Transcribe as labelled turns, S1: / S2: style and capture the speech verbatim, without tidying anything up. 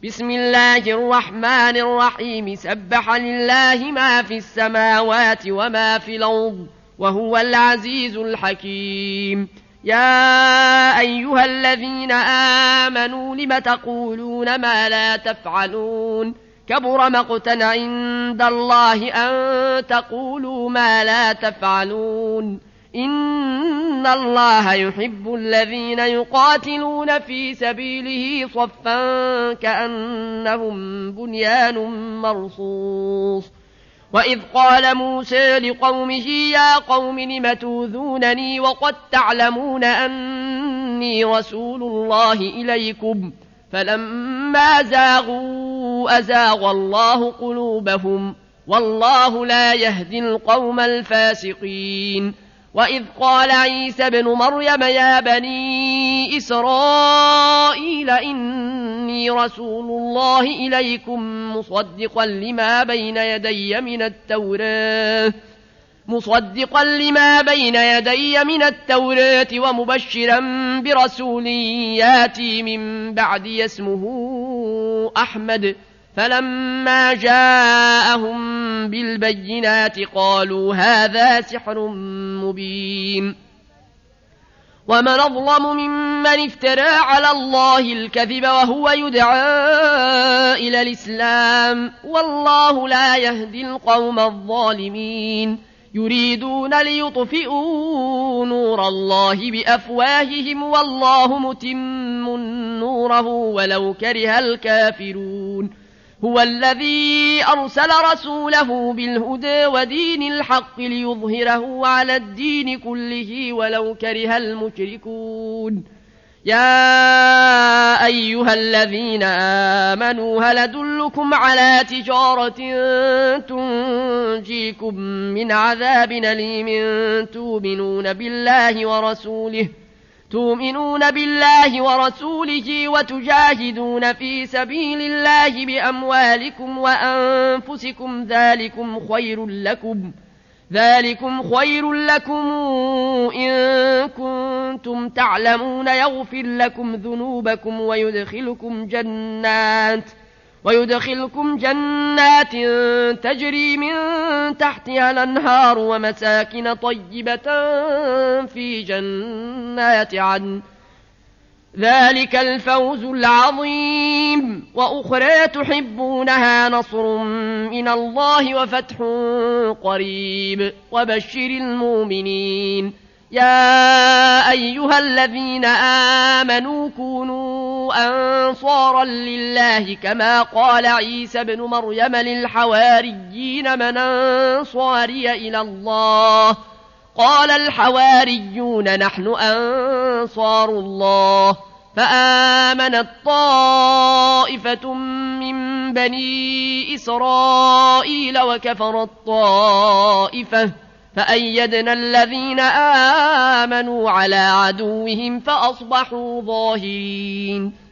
S1: بسم الله الرحمن الرحيم سبح لله ما في السماوات وما في الأرض وهو العزيز الحكيم. يا أيها الذين آمنوا لم تقولون ما لا تفعلون كبر مقتا عند الله أن تقولوا ما لا تفعلون. إن الله يحب الذين يقاتلون في سبيله صفا كأنهم بنيان مرصوص. وإذ قال موسى لقومه يا قوم لم توذونني وقد تعلمون أني رسول الله إليكم فلما زاغوا أزاغ الله قلوبهم والله لا يهدي القوم الفاسقين. وإذ قال عيسى ابن مريم يا بني إسرائيل إني رسول الله إليكم مصدقا لما بين يدي من التوراة مصدقا لما بين يدي من التوراة ومبشرا برسول ياتي من بعدي اسمه أحمد. فلما جاءهم بالبينات قالوا هذا سحر مبين. ومن أظلم ممن افترى على الله الكذب وهو يدعى إلى الإسلام والله لا يهدي القوم الظالمين. يريدون ليطفئوا نور الله بأفواههم والله متم نوره ولو كره الكافرون. هو الذي أرسل رسوله بالهدى ودين الحق ليظهره على الدين كله ولو كره المشركون. يا أيها الذين آمنوا هل أدلكم على تجارة تنجيكم من عذاب أليم تؤمنون بالله ورسوله تؤمنون بالله ورسوله وتجاهدون في سبيل الله بأموالكم وأنفسكم ذلكم خير لكم ذلكم خير لكم إن كنتم تعلمون يغفر لكم ذنوبكم ويدخلكم جنات ويدخلكم جنات تجري من تحتها الأنهار ومساكن طيبة في جنات عدن ذلك الفوز العظيم. وأخرى تحبونها نصر من الله وفتح قريب وبشر المؤمنين. يا أيها الذين آمنوا كونوا أنصارا لله كما قال عيسى بن مريم للحواريين من أنصاري إلى الله قال الحواريون نحن أنصار الله. فآمنت طائفة من بني إسرائيل وكفرت طائفة فأيدنا الذين آمنوا على عدوهم فأصبحوا ظاهرين.